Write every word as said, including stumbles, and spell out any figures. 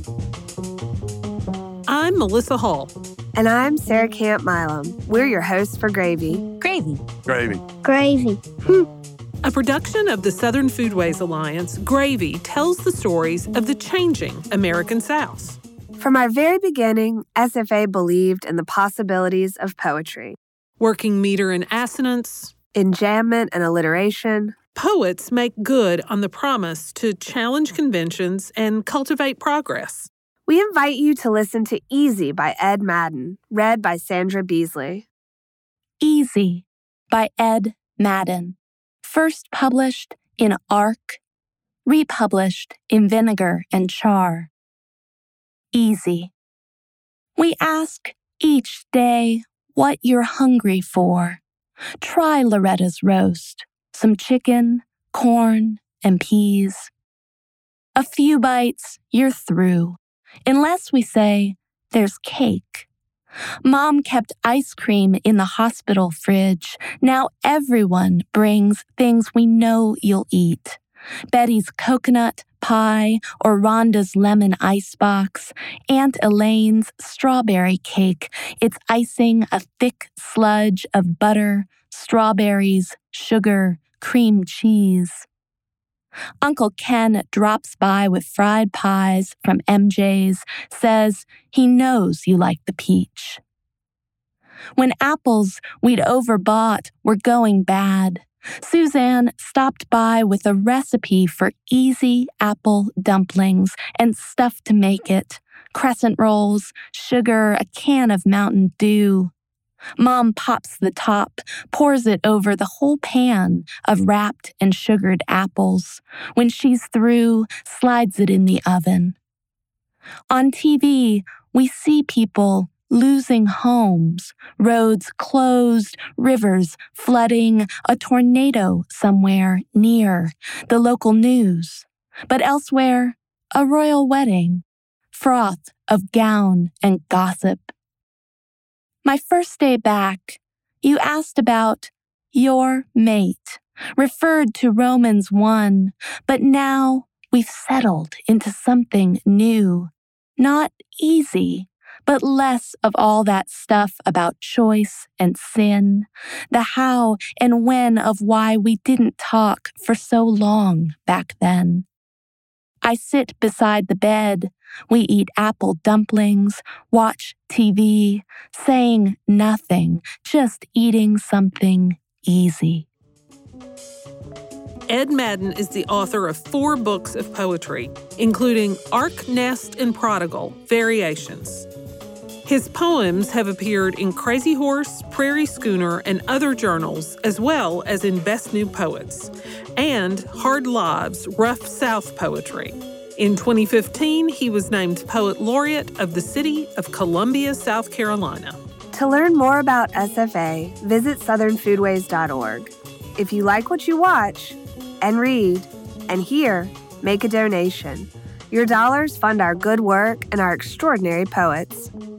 I'm Melissa Hall. And I'm Sarah Camp Milam. We're your hosts for Gravy. Gravy. Gravy. Gravy. Hmm. A production of the Southern Foodways Alliance, Gravy tells the stories of the changing American South. From our very beginning, S F A believed in the possibilities of poetry. Working meter and assonance, enjambment and alliteration. Poets make good on the promise to challenge conventions and cultivate progress. We invite you to listen to Easy by Ed Madden, read by Sandra Beasley. Easy by Ed Madden. First published in Arc, republished in Vinegar and Char. Easy. We ask each day what you're hungry for. Try Loretta's roast, some chicken, corn, and peas. A few bites, you're through, unless we say there's cake. Mom kept ice cream in the hospital fridge. Now everyone brings things we know you'll eat. Betty's coconut pie or Rhonda's lemon icebox, Aunt Elaine's strawberry cake, its icing a thick sludge of butter, strawberries, sugar, cream cheese. Uncle Ken drops by with fried pies from M J's, says he knows you like the peach. When apples we'd overbought were going bad, Suzanne stopped by with a recipe for easy apple dumplings and stuff to make it, crescent rolls, sugar, a can of Mountain Dew. Mom pops the top, pours it over the whole pan of wrapped and sugared apples. When she's through, slides it in the oven. On T V, we see people losing homes, roads closed, rivers flooding, a tornado somewhere near, the local news. But elsewhere, a royal wedding, froth of gown and gossip. My first day back, you asked about your mate, referred to Romans one, but now we've settled into something new. Not easy, but less of all that stuff about choice and sin, the how and when of why we didn't talk for so long back then. I sit beside the bed, we eat apple dumplings, watch T V, saying nothing, just eating something easy. Ed Madden is the author of four books of poetry, including Ark, Nest, and Prodigal, Variations. His poems have appeared in Crazy Horse, Prairie Schooner, and other journals, as well as in Best New Poets, and Hard Lives, Rough South Poetry. In twenty fifteen, he was named Poet Laureate of the City of Columbia, South Carolina. To learn more about S F A, visit southern foodways dot org. If you like what you watch and read and hear, make a donation. Your dollars fund our good work and our extraordinary poets.